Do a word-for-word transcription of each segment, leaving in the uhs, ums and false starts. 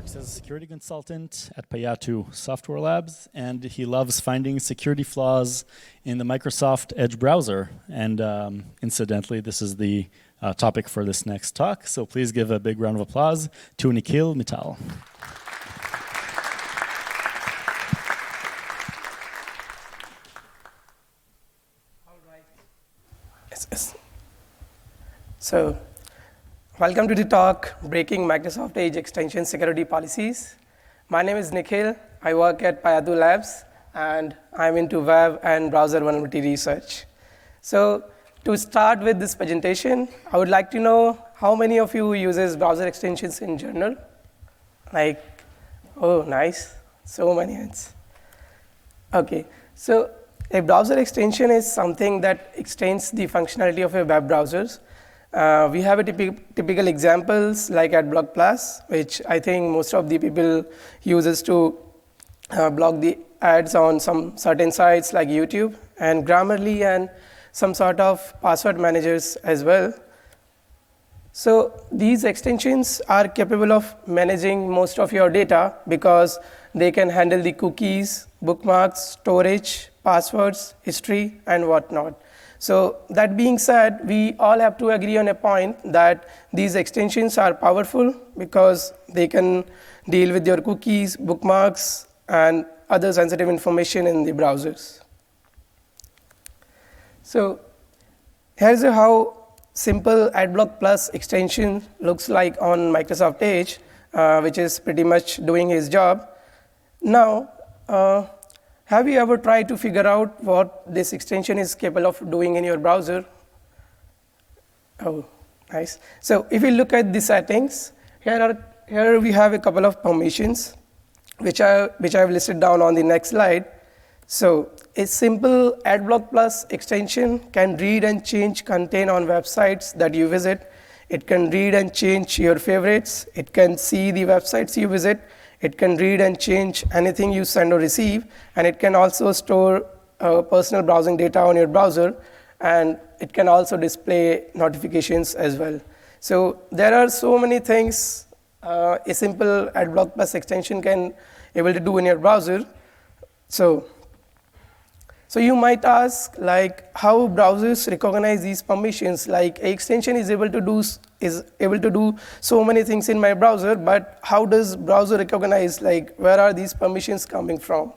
works as a security consultant at Payatu Software Labs, and he loves finding security flaws in the Microsoft Edge browser. And um, incidentally, this is the uh, topic for this next talk. So please give a big round of applause to Nikhil Mittal. All right. Yes, yes. So, welcome to the talk, Breaking Microsoft Edge Extension Security Policies. My name is Nikhil. I work at Payatu Labs, and I'm into web and browser vulnerability research. So to start with this presentation, I would like to know how many of you uses browser extensions in general? Like, oh, nice, so many hands. Okay, so a browser extension is something that extends the functionality of a web browsers. Uh, we have a typical, typical examples like AdBlock Plus, which I think most of the people uses to uh, block the ads on some certain sites like YouTube, and Grammarly, and some sort of password managers as well. So these extensions are capable of managing most of your data because they can handle the cookies, bookmarks, storage, passwords, history, and whatnot. So that being said, we all have to agree on a point that these extensions are powerful because they can deal with your cookies, bookmarks, and other sensitive information in the browsers. So here's how simple AdBlock Plus extension looks like on Microsoft Edge, uh, which is pretty much doing his job. Now, uh, have you ever tried to figure out what this extension is capable of doing in your browser? Oh, nice. So if you look at the settings, here, are, here we have a couple of permissions, which I, which I have listed down on the next slide. So a simple AdBlock Plus extension can read and change content on websites that you visit. It can read and change your favorites. It can see the websites you visit. It can read and change anything you send or receive, and it can also store uh, personal browsing data on your browser, and it can also display notifications as well. So there are so many things uh, a simple AdBlock Plus extension can able to do in your browser. So, so you might ask, like, how browsers recognize these permissions? Like, an extension is able to do is able to do so many things in my browser, but how does browser recognize, like, where are these permissions coming from?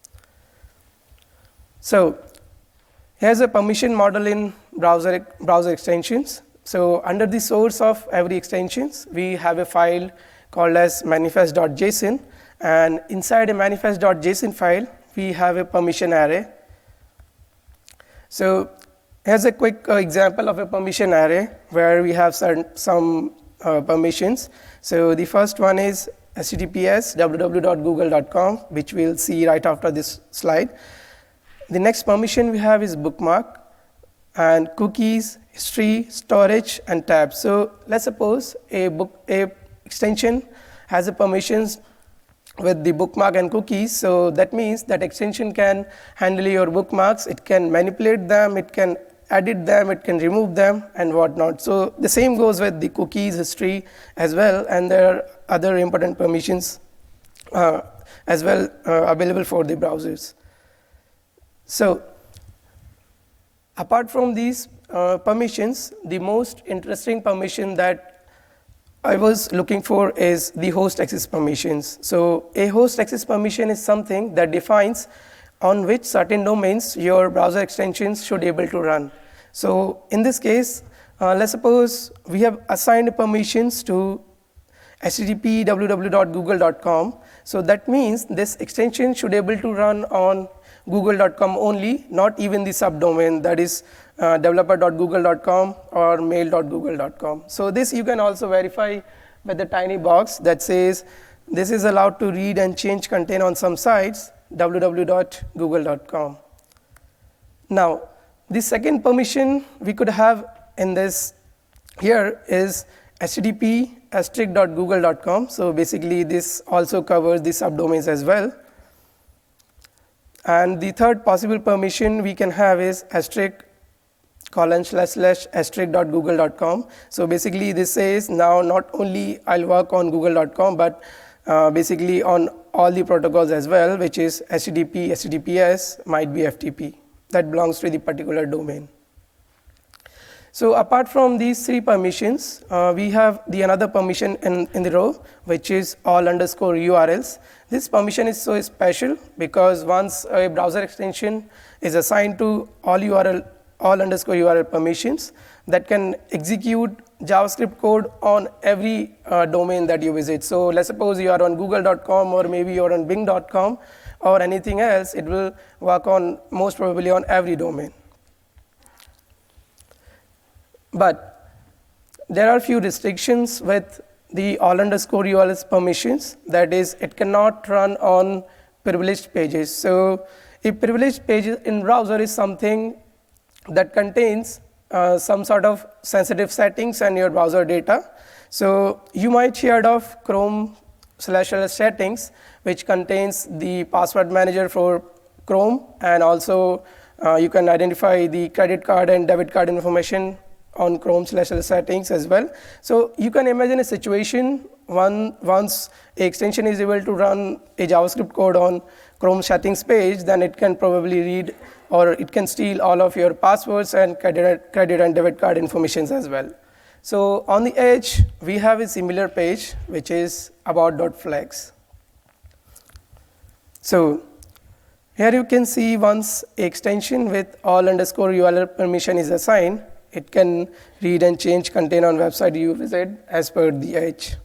So here's a permission model in browser browser extensions. So under the source of every extensions, we have a file called as manifest.json, and inside a manifest.json file, we have a permission array. So here's a quick uh, example of a permission array where we have certain, some uh, permissions. So the first one is H T T P S w w w dot google dot com, which we'll see right after this slide. The next permission we have is bookmark, and cookies, history, storage, and tabs. So let's suppose a book a extension has a permissions with the bookmark and cookies. So that means that extension can handle your bookmarks, it can manipulate them, it can edit them, it can remove them, and whatnot. So the same goes with the cookies, history as well, and there are other important permissions uh, as well uh, available for the browsers. So apart from these uh, permissions, the most interesting permission that I was looking for is the host access permissions. So a host access permission is something that defines on which certain domains your browser extensions should be able to run. So in this case, uh, let's suppose we have assigned permissions to H T T P w w w dot google dot com. So that means this extension should be able to run on google dot com only, not even the subdomain that is uh, developer dot google dot com or mail dot google dot com. So this you can also verify with the tiny box that says this is allowed to read and change content on some sites, w w w dot google dot com. Now, the second permission we could have in this here is H T T P asterisk dot google dot com. So basically this also covers the subdomains as well. And the third possible permission we can have is asterisk colon slash slash asterisk dot google dot com. So basically this says now not only I'll work on google dot com, but uh, basically on all the protocols as well, which is H T T P, H T T P S, might be F T P. That belongs to the particular domain. So apart from these three permissions, uh, we have the another permission in, in the row, which is all underscore U R Ls. This permission is so special because once a browser extension is assigned to all U R L, all underscore U R L permissions, that can execute JavaScript code on every uh, domain that you visit. So let's suppose you are on google dot com or maybe you're on bing dot com or anything else, it will work on most probably on every domain. But there are few restrictions with the all underscore U R Ls permissions. That is, it cannot run on privileged pages. So a privileged page in browser is something that contains uh, some sort of sensitive settings and your browser data. So you might hear of Chrome slash ls settings, which contains the password manager for Chrome, and also uh, you can identify the credit card and debit card information on Chrome slash ls settings as well. So you can imagine a situation one, once a extension is able to run a JavaScript code on Chrome settings page, then it can probably read or it can steal all of your passwords and credit, credit and debit card informations as well. So on the edge, we have a similar page, which is about.flex. So here you can see once a extension with all underscore U R L permission is assigned, it can read and change content on website you visit as per the edge.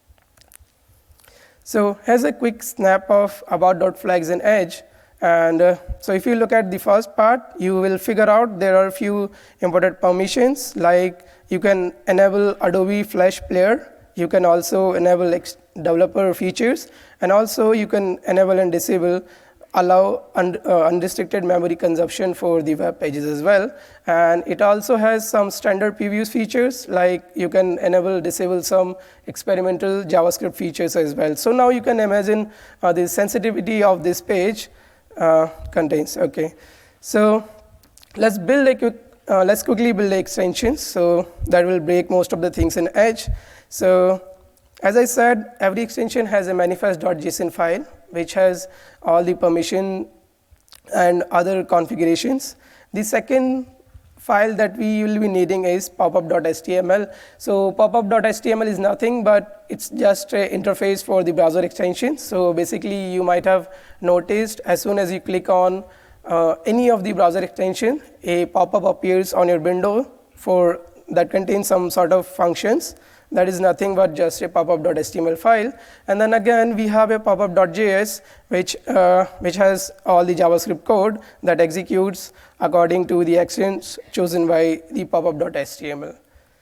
So here's a quick snap of about.flags in Edge. And uh, so if you look at the first part, you will figure out there are a few important permissions, like you can enable Adobe Flash Player. You can also enable ex developer features, and also you can enable and disable allow un uh, unrestricted memory consumption for the web pages as well. And it also has some standard previews features, like you can enable, disable some experimental JavaScript features as well. So now you can imagine uh, the sensitivity of this page uh, contains. Okay, so let's build a quick, uh, let's quickly build the extensions. So that will break most of the things in Edge. So as I said, every extension has a manifest.json file, which has all the permission and other configurations. The second file that we will be needing is popup.html. So popup.html is nothing but it's just an interface for the browser extension. So basically you might have noticed as soon as you click on uh, any of the browser extension, a pop-up appears on your window for that contains some sort of functions. That is nothing but just a popup.html file. And then again, we have a popup.js, which, uh, which has all the JavaScript code that executes according to the actions chosen by the popup.html.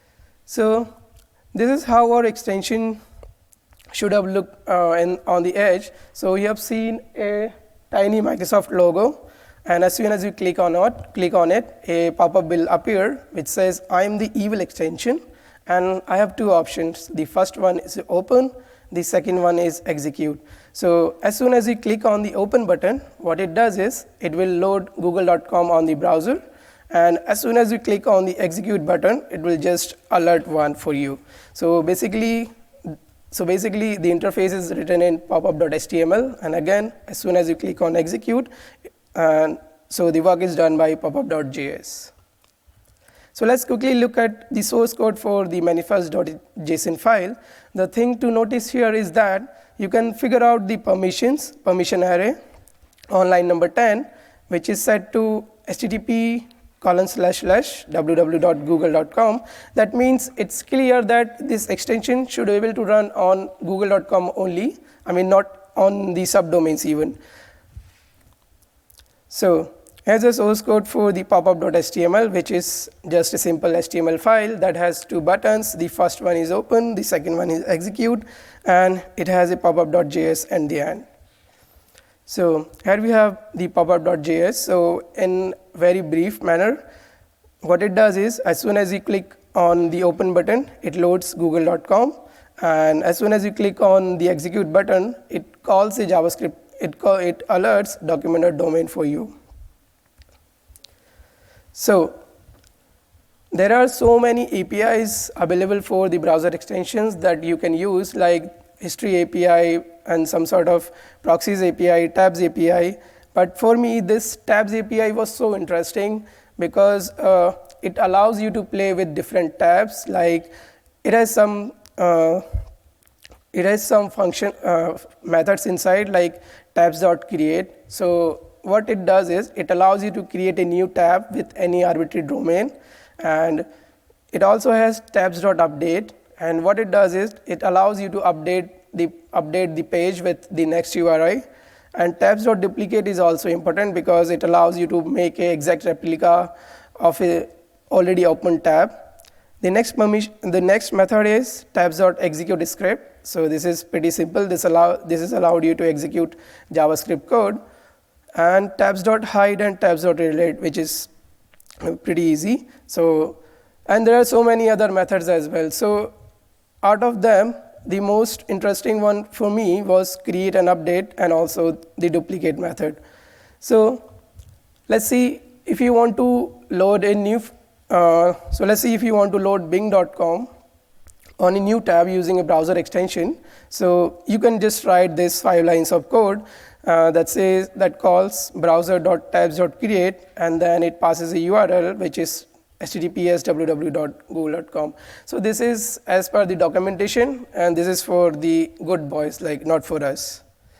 So this is how our extension should have looked uh, in, on the edge. So you have seen a tiny Microsoft logo. And as soon as you click on it, click on it, a pop-up will appear which says, "I'm the evil extension." And I have two options. The first one is open, the second one is execute. So as soon as you click on the open button, what it does is it will load google dot com on the browser. And as soon as you click on the execute button, it will just alert one for you. So basically, so basically the interface is written in popup.html. And again, as soon as you click on execute, and so the work is done by popup.js. So let's quickly look at the source code for the manifest.json file. The thing to notice here is that you can figure out the permissions, permission array on line number ten, which is set to http colon slash slash www dot google dot com. That means it's clear that this extension should be able to run on google dot com only. I mean, not on the subdomains even. So here's the source code for the popup.html, which is just a simple H T M L file that has two buttons. The first one is open, the second one is execute, and it has a popup.js at the end. So here we have the popup.js. So in very brief manner, what it does is as soon as you click on the open button, it loads google dot com. And as soon as you click on the execute button, it calls a JavaScript. It, call, it alerts document.domain for you. So there are so many A P Is available for the browser extensions that you can use, like history A P I, and some sort of proxies A P I, tabs A P I. But for me, this tabs A P I was so interesting because uh, it allows you to play with different tabs. Like it has some uh, it has some function uh, methods inside, like tabs.create. So what it does is it allows you to create a new tab with any arbitrary domain, and it also has tabs.update. And what it does is it allows you to update the update the page with the next U R I. And tabs.duplicate is also important because it allows you to make an exact replica of a already open tab. The next permission, the next method is tabs.execute script. So this is pretty simple. This allow this is allowed you to execute JavaScript code. And tabs.hide and tabs.relate, which is pretty easy. So, and there are so many other methods as well. So out of them, the most interesting one for me was create and update, and also the duplicate method. So let's see if you want to load a new, uh, so let's see if you want to load bing dot com on a new tab using a browser extension. So you can just write this five lines of code uh, that says, that calls browser.tabs.create, and then it passes a U R L, which is H T T P S w w w dot google dot com. So this is as per the documentation, and this is for the good boys, like not for us.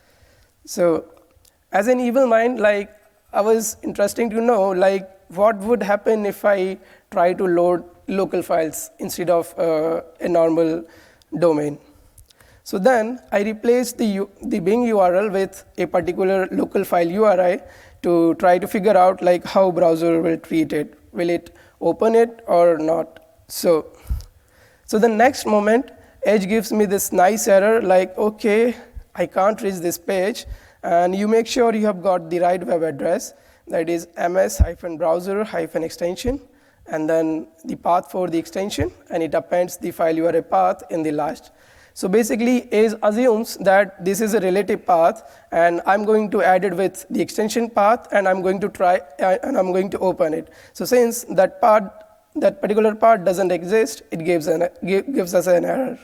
So as an evil mind, like I was interesting to know, like what would happen if I try to load local files instead of uh, a normal domain. So then I replaced the, U the Bing U R L with a particular local file U R I to try to figure out like how browser will treat it. Will it open it or not? So, so the next moment, Edge gives me this nice error like, okay, I can't reach this page. And you make sure you have got the right web address, that is ms-browser-extension, and then the path for the extension, and it appends the file U R I path in the last. So basically, Edge assumes that this is a relative path, and I'm going to add it with the extension path, and I'm going to try, uh, and I'm going to open it. So since that part, that particular part doesn't exist, it gives an gives us an error.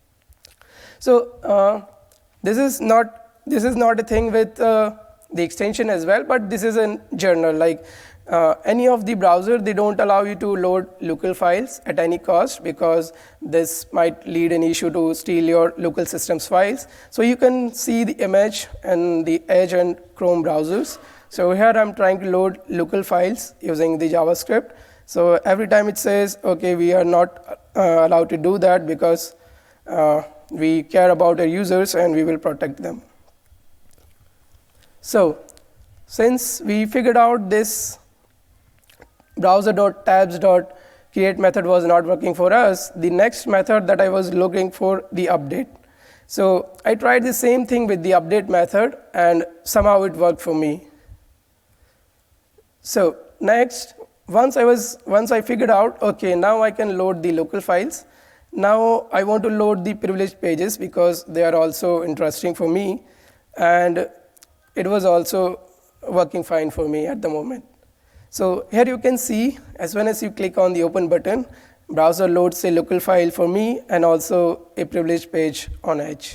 So uh, this is not this is not a thing with uh, the extension as well, but this is a journal. Like uh, any of the browser, they don't allow you to load local files at any cost, because this might lead an issue to steal your local systems files. So you can see the image in the Edge and Chrome browsers. So here I'm trying to load local files using the JavaScript. So every time it says, okay, we are not uh, allowed to do that because uh, we care about our users and we will protect them. So since we figured out this browser.tabs.create method was not working for us, the next method that I was looking for, the update. So I tried the same thing with the update method, and somehow it worked for me. So next, once I was once I figured out, okay, now I can load the local files. Now I want to load the privileged pages because they are also interesting for me, and it was also working fine for me at the moment. So here you can see, as soon as you click on the open button, browser loads a local file for me and also a privileged page on Edge.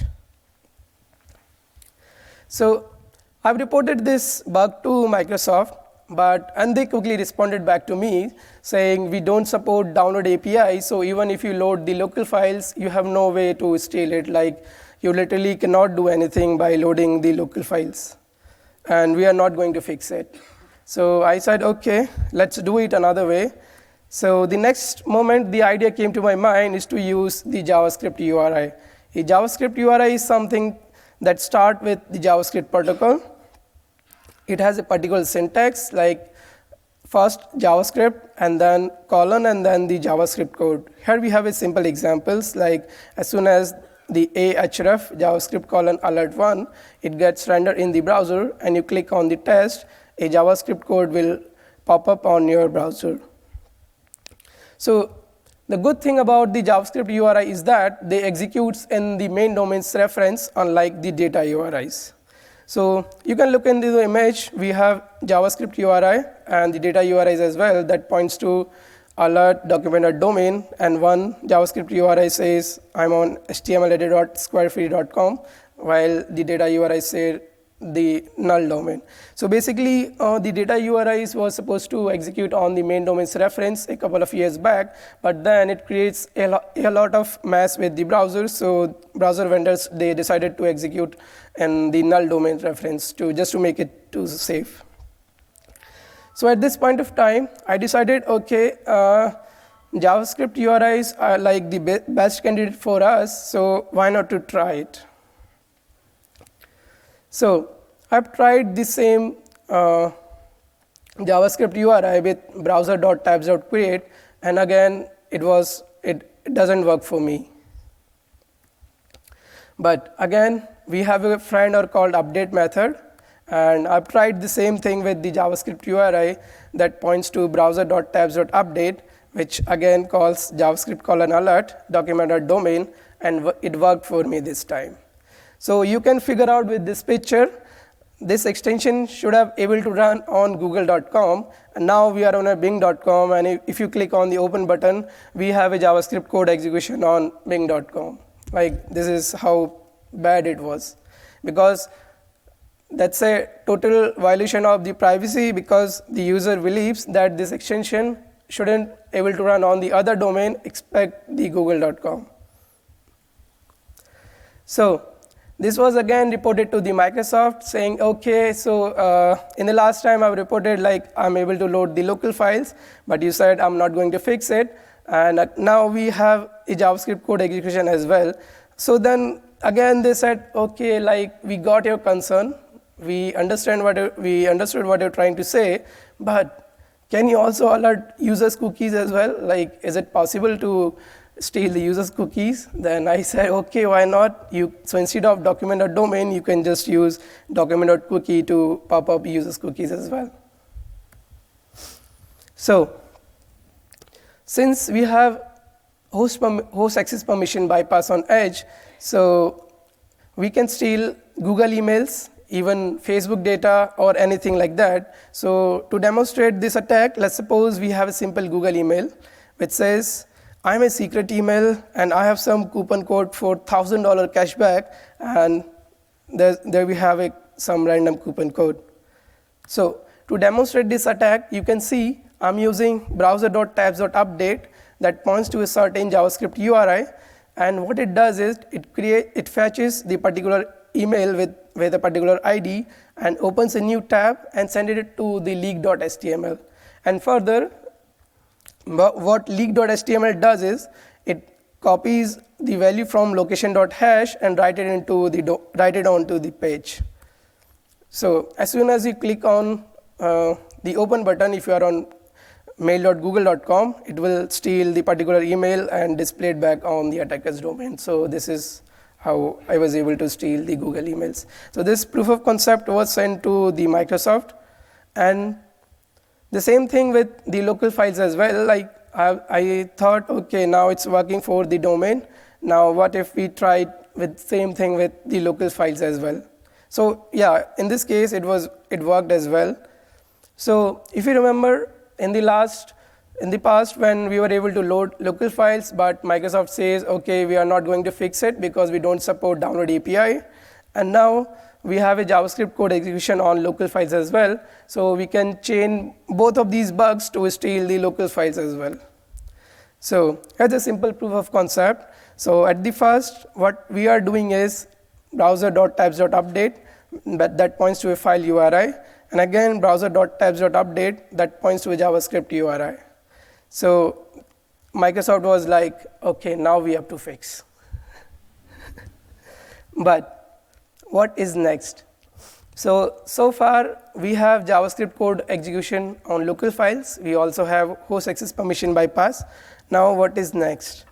So I've reported this bug to Microsoft, but and they quickly responded back to me saying we don't support download A P I, so even if you load the local files, you have no way to steal it. Like you literally cannot do anything by loading the local files, and we are not going to fix it. So I said, okay, let's do it another way. So the next moment the idea came to my mind is to use the JavaScript U R I. A JavaScript U R I is something that starts with the JavaScript protocol. It has a particular syntax, like first JavaScript and then colon and then the JavaScript code. Here we have a simple examples, like as soon as the ahref JavaScript colon alert one, it gets rendered in the browser, and you click on the test, a JavaScript code will pop up on your browser. So the good thing about the JavaScript U R I is that they executes in the main domain's reference, unlike the data U R Is. So you can look into the image. We have JavaScript U R I and the data U R Is as well that points to alert document.domain, and one JavaScript U R I says I'm on H T M L editor dot square free dot com, while the data U R I said the null domain. So basically, uh, the data U R Is was supposed to execute on the main domain's reference a couple of years back, but then it creates a, lo a lot of mess with the browser. So browser vendors, they decided to execute in the null domain reference to just to make it too safe. So at this point of time, I decided, okay, uh, JavaScript U R Is are like the be best candidate for us, so why not to try it? So I've tried the same uh, JavaScript U R I with browser.tabs.create, and again, it was it, it doesn't work for me. But again, we have a friend or called update method, and I've tried the same thing with the JavaScript U R I that points to browser.tabs.update, which again calls JavaScript colon alert document.domain, and it worked for me this time. So you can figure out with this picture, this extension should have able to run on google dot com, and now we are on a bing dot com, and if you click on the open button, we have a JavaScript code execution on bing dot com. Like, this is how bad it was, because that's a total violation of the privacy, because the user believes that this extension shouldn't able to run on the other domain except the google dot com. So this was again reported to the Microsoft saying, okay, so uh, in the last time I reported like I'm able to load the local files, but you said I'm not going to fix it. And uh, now we have a JavaScript code execution as well. So then again they said, okay, like we got your concern. We understand what you, we understood what you're trying to say, but can you also alert users cookies as well? Like, is it possible to steal the user's cookies? Then I said, okay, why not? You, so instead of document.domain, you can just use document.cookie to pop up users cookies as well. So since we have host, host access permission bypass on Edge, so we can steal Google emails, even Facebook data, or anything like that. So to demonstrate this attack, let's suppose we have a simple Google email which says, I'm a secret email, and I have some coupon code for one thousand dollar cashback, and there, there we have a, some random coupon code. So to demonstrate this attack, you can see I'm using browser.tabs.update that points to a certain JavaScript U R I, and what it does is it create it fetches the particular email with, with a particular I D and opens a new tab and sends it to the leak.html. And further, what leak.html does is it copies the value from location.hash and write it into the do, write it onto the page. So as soon as you click on uh, the open button, if you are on mail dot google dot com, it will steal the particular email and display it back on the attacker's domain. So this is how I was able to steal the Google emails. So this proof of concept was sent to the Microsoft, and the same thing with the local files as well. Like I, I thought, okay, now it's working for the domain. Now what if we tried with same thing with the local files as well? So yeah, in this case, it was it worked as well. So if you remember, in the last, in the past, when we were able to load local files, but Microsoft says, okay, we are not going to fix it because we don't support download A P I, and now we have a JavaScript code execution on local files as well. So we can chain both of these bugs to steal the local files as well. So here's a simple proof of concept. So at the first, what we are doing is browser.tabs.update, but that points to a file U R I. And again, browser.tabs.update, that points to a JavaScript U R I. So Microsoft was like, okay, now we have to fix. But what is next? So, so far we have JavaScript code execution on local files. We also have host access permission bypass. Now what is next?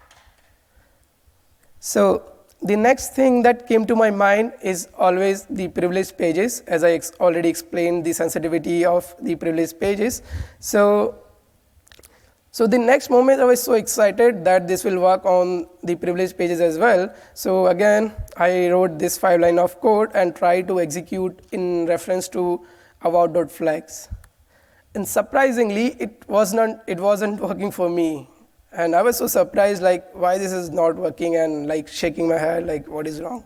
So the next thing that came to my mind is always the privileged pages, as I ex already explained the sensitivity of the privileged pages. So So the next moment I was so excited that this will work on the privileged pages as well. So again, I wrote this five line of code and tried to execute in reference to about.flags. and surprisingly, it was not, it wasn't working for me. And I was so surprised, like, why this is not working, and like shaking my head, like, what is wrong?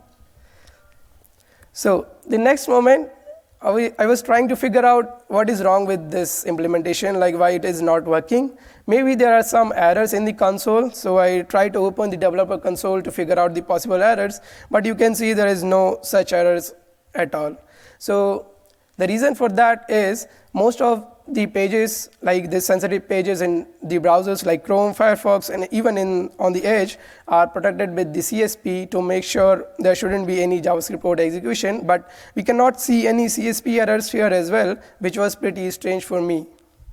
So the next moment, I was trying to figure out what is wrong with this implementation, like why it is not working. Maybe there are some errors in the console, so I tried to open the developer console to figure out the possible errors, but you can see there is no such errors at all. So the reason for that is most of the pages, like the sensitive pages in the browsers like Chrome, Firefox, and even in on the edge are protected with the C S P to make sure there shouldn't be any JavaScript code execution, but we cannot see any C S P errors here as well, which was pretty strange for me.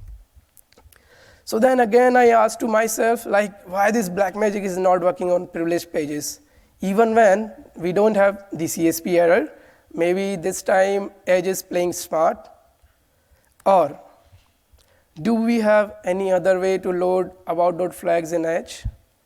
So then again, I asked to myself, like, why this black magic is not working on privileged pages? Even when we don't have the C S P error, maybe this time Edge is playing smart. Or do we have any other way to load about.flags in Edge?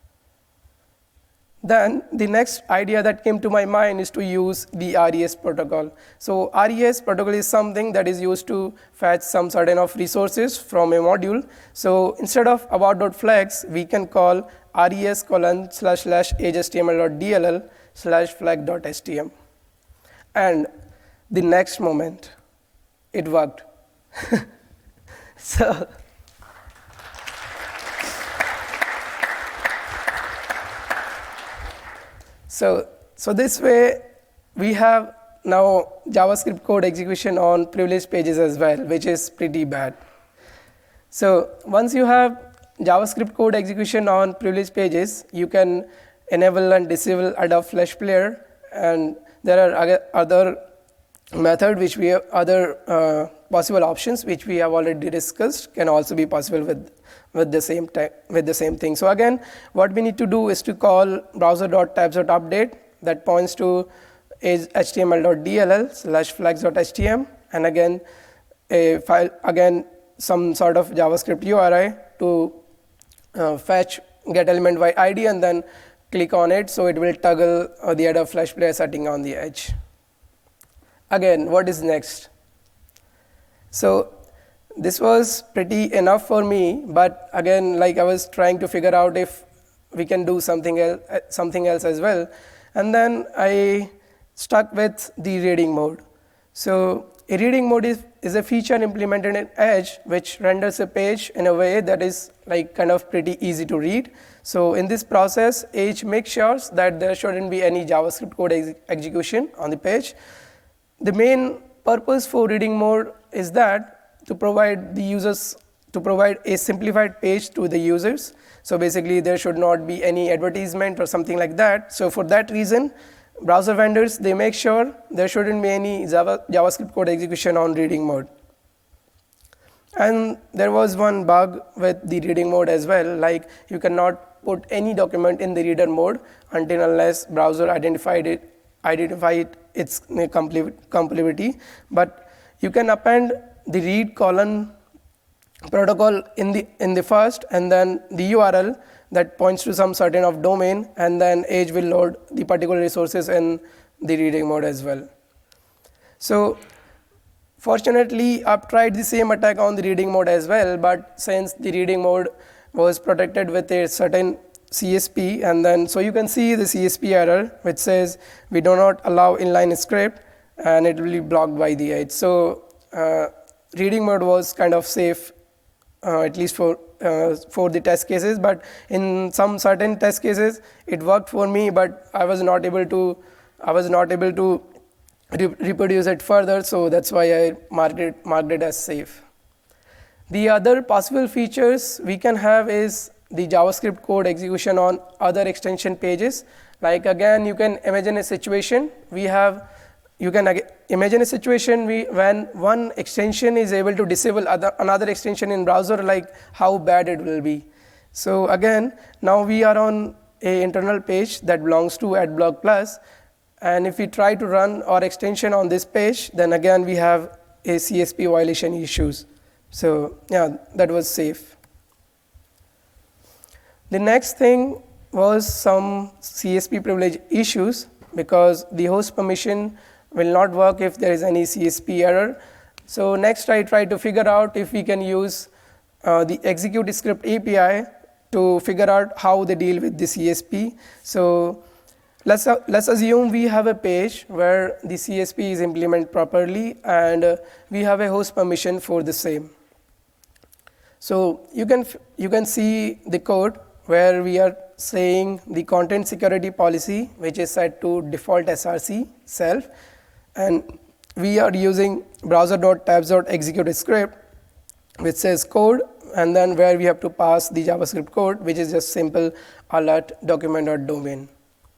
Then the next idea that came to my mind is to use the R E S protocol. So R E S protocol is something that is used to fetch some certain of resources from a module. So instead of about.flags, we can call res colon slash slash agehtml.dll slash flag.htm. And the next moment, it worked. So, so, so this way, we have now JavaScript code execution on privileged pages as well, which is pretty bad. So once you have JavaScript code execution on privileged pages, you can enable and disable Adobe Flash Player, and there are other method which we have other uh, possible options which we have already discussed can also be possible with with the same with the same thing. So again, what we need to do is to call browser.tabs.update that points to html.dll slash flags.htm, and again a file again some sort of JavaScript U R I to uh, fetch get element by I D and then click on it, so it will toggle uh, the Adobe Flash Player setting on the edge. Again, what is next? So this was pretty enough for me, but again, like I was trying to figure out if we can do something else, something else as well, and then I stuck with the reading mode. So a reading mode is, is a feature implemented in Edge which renders a page in a way that is like kind of pretty easy to read. So in this process, Edge makes sure that there shouldn't be any JavaScript code ex execution on the page. The main purpose for reading mode is that to provide the users to provide a simplified page to the users. So basically, there should not be any advertisement or something like that. So for that reason, browser vendors, they make sure there shouldn't be any Java, JavaScript code execution on reading mode. And there was one bug with the reading mode as well, like you cannot put any document in the reader mode until unless browser identified it identify its compatibility, but you can append the read colon protocol in the in the first, and then the U R L that points to some certain of domain, and then Edge will load the particular resources in the reading mode as well. So fortunately, I've tried the same attack on the reading mode as well, but since the reading mode was protected with a certain C S P, and then so you can see the C S P error which says we do not allow inline script, and it will be blocked by the Edge. So uh, reading mode was kind of safe, uh, at least for uh, for the test cases, but in some certain test cases it worked for me, but I was not able to I was not able to re reproduce it further, so that's why I marked it marked it as safe. The other possible features we can have is the JavaScript code execution on other extension pages. Like again, you can imagine a situation we have you can imagine a situation we, when one extension is able to disable other, another extension in browser, like how bad it will be. So again, now we are on a internal page that belongs to AdBlock Plus, and if we try to run our extension on this page, then again we have a C S P violation issues. So yeah, that was safe. The next thing was some C S P privilege issues, because the host permission will not work if there is any C S P error. So next I try to figure out if we can use uh, the execute script A P I to figure out how they deal with the C S P. So let's, uh, let's assume we have a page where the C S P is implemented properly and uh, we have a host permission for the same. So you can, you can see the code where we are saying the content security policy, which is set to default S R C self, and we are using browser.tabs.execute script, which says code, and then where we have to pass the JavaScript code, which is just simple alert document.domain.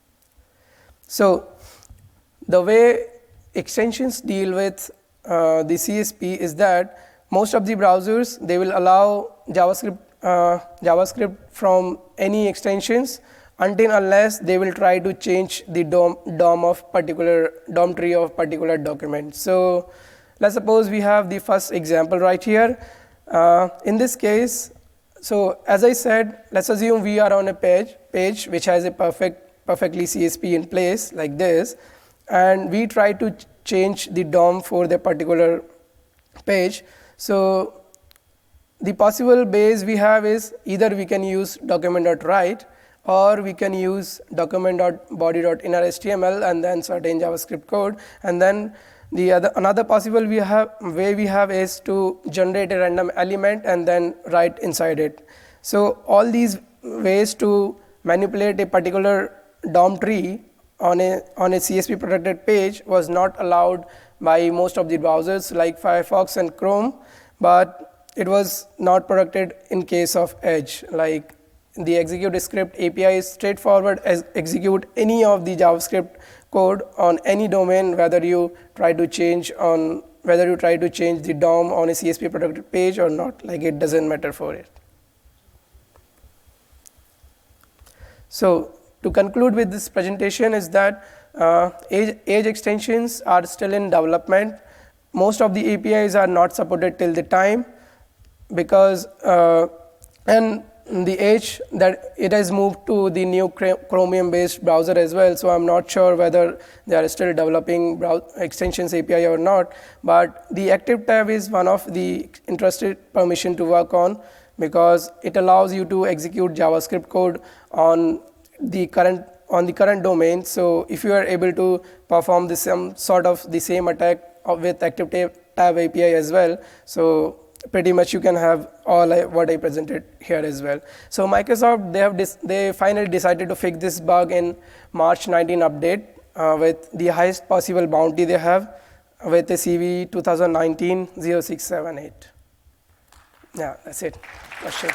So the way extensions deal with uh, the C S P is that most of the browsers, they will allow JavaScript, uh, JavaScript from any extensions until unless they will try to change the D O M, D O M of particular D O M tree of particular document. So let's suppose we have the first example right here. Uh, in this case, so as I said, let's assume we are on a page, page which has a perfect, perfectly C S P in place like this, and we try to ch change the D O M for the particular page. So the possible base we have is either we can use document.write or we can use document.body.innerHTML and then certain JavaScript code. And then the other another possible we have way we have is to generate a random element and then write inside it. So all these ways to manipulate a particular D O M tree on a on a C S P protected page was not allowed by most of the browsers like Firefox and Chrome, but it was not protected in case of Edge. Like the execute script A P I is straightforward as execute any of the JavaScript code on any domain, whether you try to change on whether you try to change the D O M on a C S P protected page or not. Like it doesn't matter for it. So to conclude with this presentation is that uh, Edge, Edge extensions are still in development. Most of the A P Is are not supported till the time because uh, and the Edge that it has moved to the new Chromium based browser as well. So I'm not sure whether they are still developing extensions A P I or not, but the active tab is one of the interested permission to work on because it allows you to execute JavaScript code on the current on the current domain. So if you are able to perform the some sort of the same attack with active tab, tab A P I as well, so pretty much you can have all I, what I presented here as well. So Microsoft, they have dis, they finally decided to fix this bug in March nineteenth update uh, with the highest possible bounty they have with the C V twenty nineteen dash zero six seven eight. Yeah, that's it. Questions?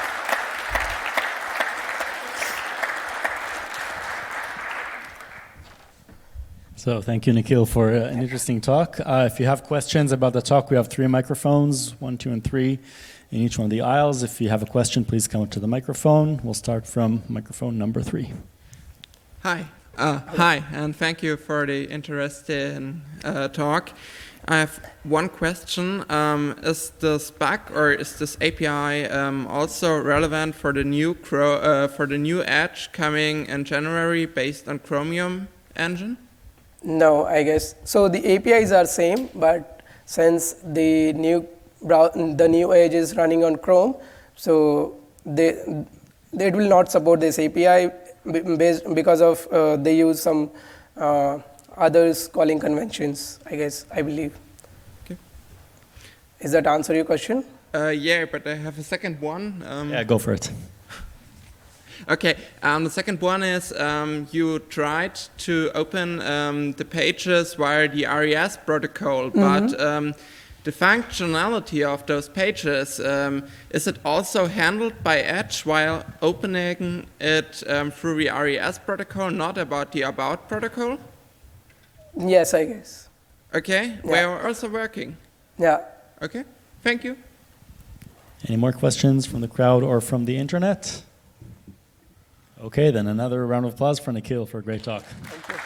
So thank you, Nikhil, for uh, an interesting talk. Uh, if you have questions about the talk, we have three microphones, one, two, and three in each one of the aisles. If you have a question, please come to the microphone. We'll start from microphone number three. Hi. Uh, hi, and thank you for the interesting uh, talk. I have one question. Um, is this bug or is this A P I um, also relevant for the new Cro uh, for the new Edge coming in January based on Chromium engine? No, I guess. So the A P Is are same, but since the new the new Edge is running on Chrome, so they, they it will not support this A P I based because of uh, they use some uh, others calling conventions, I guess, I believe. Okay. Is that answer your question? Uh, yeah, but I have a second one. Um, Yeah, go for it. Okay, um, the second one is um, you tried to open um, the pages via the R E S protocol, mm-hmm. but um, the functionality of those pages, um, is it also handled by Edge while opening it um, through the R E S protocol, not about the About protocol? Yes, I guess. Okay, yeah. We are also working. Yeah. Okay, thank you. Any more questions from the crowd or from the internet? Okay, then another round of applause for Nikhil for a great talk. Thank you.